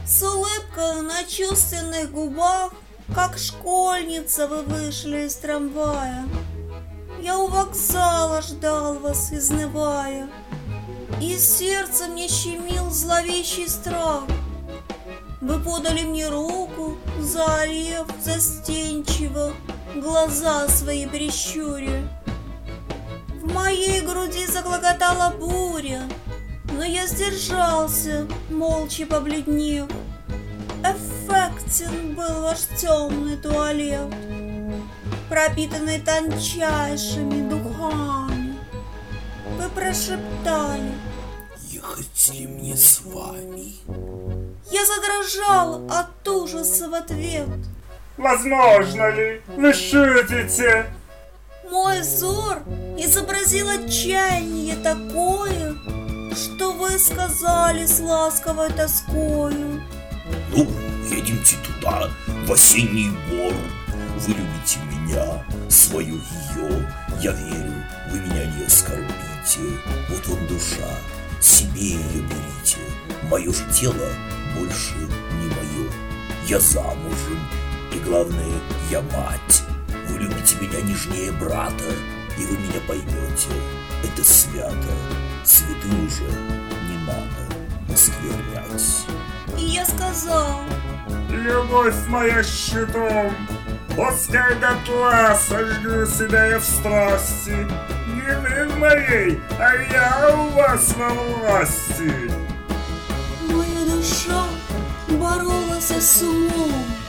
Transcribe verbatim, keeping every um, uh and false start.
С улыбкой на чувственных губах, как школьница, вы вышли из трамвая. Я у вокзала ждал вас, изнывая, и сердце мне щемил зловещий страх. Вы подали мне руку, заорев застенчиво, глаза свои прищуря. В моей груди заклокотала буря, но я сдержался, молча побледнев. Эффектен был ваш темный туалет, пропитанный тончайшими духами. Вы прошептали: ехать ли мне с вами? Я задрожал от ужаса в ответ. Возможно ли? Вы шутите? Мой взор изобразил отчаяние такое, что вы сказали с ласковой тоскою: ну, едемте туда, в осенний бор. Вы любите меня, свою ее. Я верю, вы меня не оскорбите. Вот он душа, себе ее берите. Мое же тело больше не мое. Я замужем, и главное, я мать. Вы любите меня нежнее брата, и вы меня поймете. Это свято, цветы уже не надо осквернять. И я сказал: любовь моя щитом, пускай дотла сожгу себя я в страсти. Не вы в моей, а я у вас во власти. Моя душа боролась с умом,